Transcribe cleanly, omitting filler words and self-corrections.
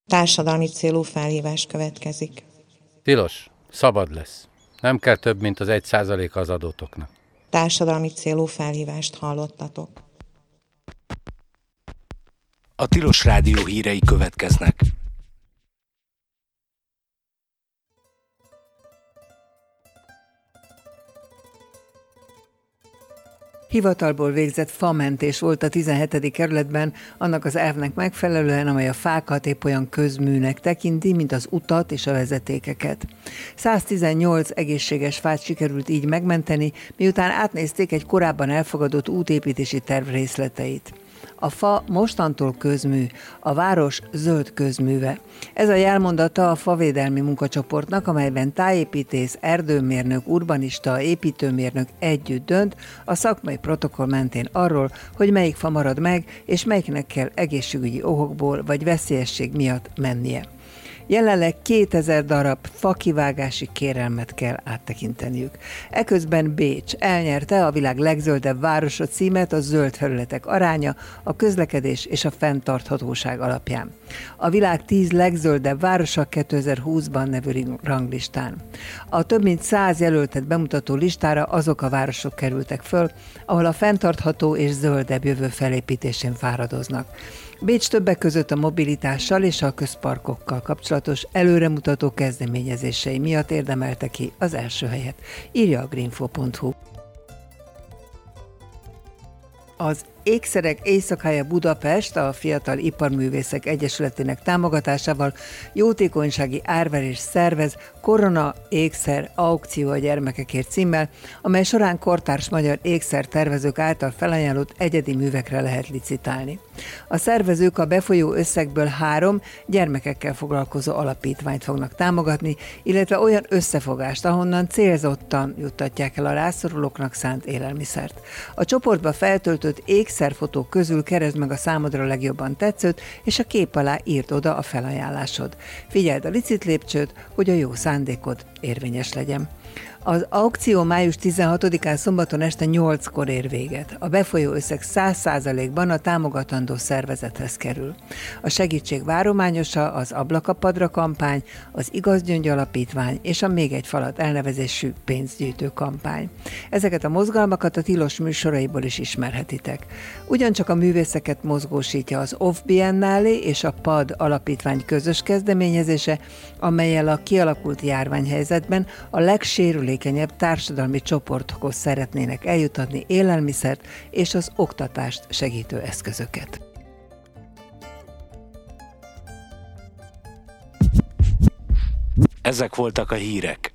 Társadalmi célú felhívás következik. Tilos, szabad lesz. Nem kell több, mint az 1%-a az adótoknak. Társadalmi célú felhívást hallottatok. A Tilos Rádió hírei következnek. Hivatalból végzett famentés volt a 17. kerületben, annak az elvnek megfelelően, amely a fákat épp olyan közműnek tekinti, mint az utat és a vezetékeket. 118 egészséges fát sikerült így megmenteni, miután átnézték egy korábban elfogadott útépítési terv részleteit. A fa mostantól közmű, a város zöld közműve. Ez a jelmondata a favédelmi munkacsoportnak, amelyben tájépítész, erdőmérnök, urbanista, építőmérnök együtt dönt a szakmai protokoll mentén arról, hogy melyik fa marad meg, és melyiknek kell egészségügyi okokból vagy veszélyesség miatt mennie. Jelenleg 2000 darab fakivágási kérelmet kell áttekinteniük. Eközben Bécs elnyerte a világ legzöldebb városa címet a zöld felületek aránya, a közlekedés és a fenntarthatóság alapján. A világ 10 legzöldebb városa 2020-ban nevű ranglistán. A több mint 100 jelöltet bemutató listára azok a városok kerültek föl, ahol a fenntartható és zöldebb jövő felépítésén fáradoznak. Bécs többek között a mobilitással és a közparkokkal kapcsolatos előremutató kezdeményezései miatt érdemelte ki az első helyet, írja a greenfo.hu. Az Ékszerek Éjszakája Budapest a Fiatal Iparművészek Egyesületének támogatásával jótékonysági árverést szervez Korona ékszer aukció a gyermekekért címmel, amely során kortárs magyar ékszertervezők által felajánlott egyedi művekre lehet licitálni. A szervezők a befolyó összegből 3 gyermekekkel foglalkozó alapítványt fognak támogatni, illetve olyan összefogást, ahonnan célzottan juttatják el a rászorulóknak szánt élelmiszert. A csoportba feltöltött ékszerfotók közül keresd meg a számodra legjobban tetszőt, és a kép alá írd oda a felajánlásod. Figyeld a licitlépcsőt, hogy a jó szándékod érvényes legyen. Az aukció május 16-án szombaton este 8-kor ér véget. A befolyó összeg 100%-ban a támogatandó szervezethez kerül. A segítség várományosa az Ablakapadra kampány, az Igaz Gyöngy Alapítvány és a Még egy falat elnevezésű pénzgyűjtő kampány. Ezeket a mozgalmakat a Tilos műsoraiból is ismerhetitek. Ugyancsak a művészeket mozgósítja az Off Biennale és a PAD alapítvány közös kezdeményezése, amellyel a kialakult járványhelyzetben a legsérülékenyebb társadalmi csoportokhoz szeretnének eljutatni élelmiszert és az oktatást segítő eszközöket. Ezek voltak a hírek.